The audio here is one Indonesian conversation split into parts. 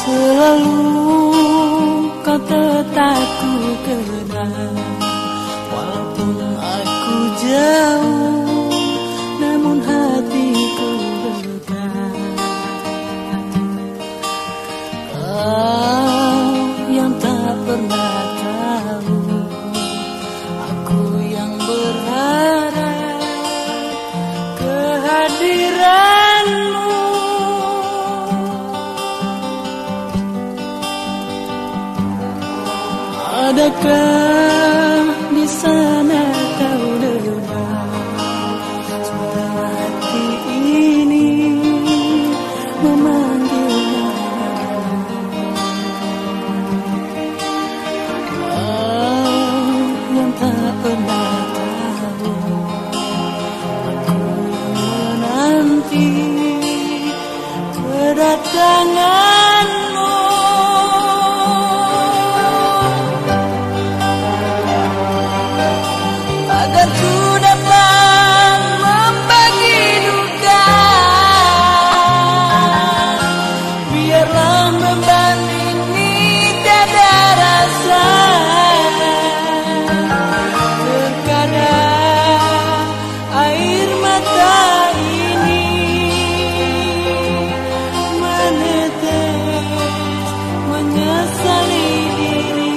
Selalu kau tetap ku kenang, walaupun aku jauh, namun hatiku dekat. Kau yang tak pernah tahu, aku yang berharap kehadiranmu. Adakah di sana kau dengar suara hati ini memanggil namamu? Kau yang tak pernah tahu, aku yang menanti kedatanganmu. Agar ku dapat membagi duka, biarlah beban ini tiada rasa. Terkadang air mata ini menetes menyesali diri.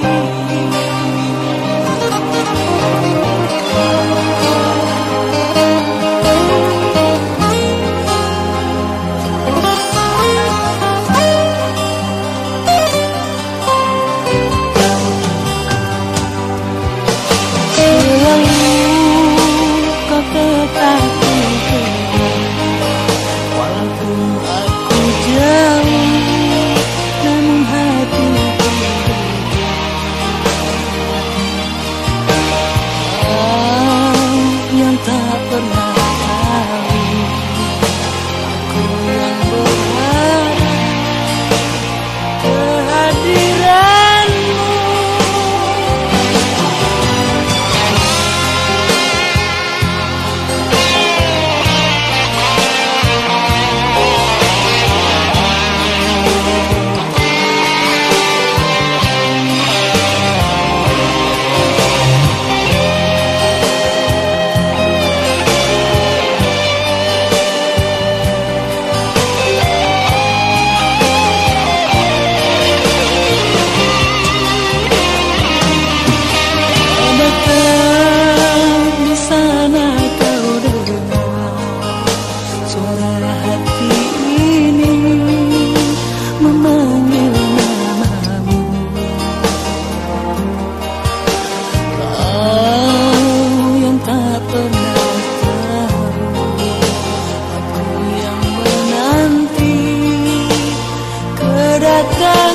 Datang